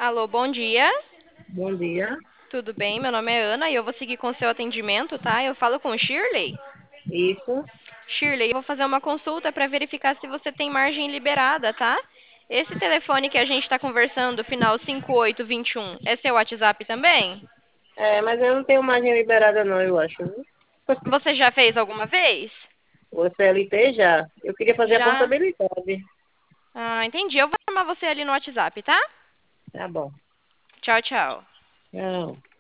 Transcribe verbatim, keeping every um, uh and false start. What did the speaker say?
Alô, bom dia. Bom dia. Tudo bem? Meu nome é Ana e eu vou seguir com o seu atendimento, tá? Eu falo com o Shirley. Isso. Shirley, eu vou fazer uma consulta para verificar se você tem margem liberada, tá? Esse telefone que a gente está conversando, final cinco oito dois um, é seu WhatsApp também? É, mas eu não tenho margem liberada não, eu acho, viu? Você já fez alguma vez? O C L T já. Eu queria fazer a Já? portabilidade. Ah, entendi. Eu vou chamar você ali no WhatsApp, tá? Tá bom. Tchau, tchau. Não.